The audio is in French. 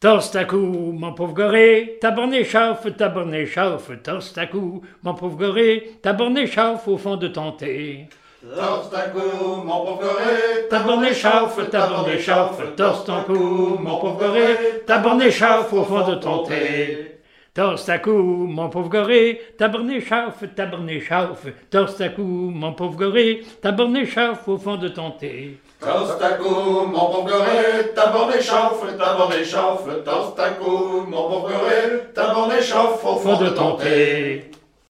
Torse à cou, mon pauvre goré, ta borne échauffe, torse à cou, mon pauvre goré, ta borne échauffe au fond de ton thé. Torse à cou, mon pauvre goré, Ta borne échauffe, torse ton cou, mon pauvre goré, ta borne échauffe au fond de ton thé. Torse à cou, mon pauvre goré, ta borne échauffe, torse à cou, mon pauvre goré, ta borne échauffe au fond de ton thé. Torse à cou, mon pauvre goré, ta borne échauffe, torse à cou, mon pauvre goré, ta borne échauffe au fond de ton thé.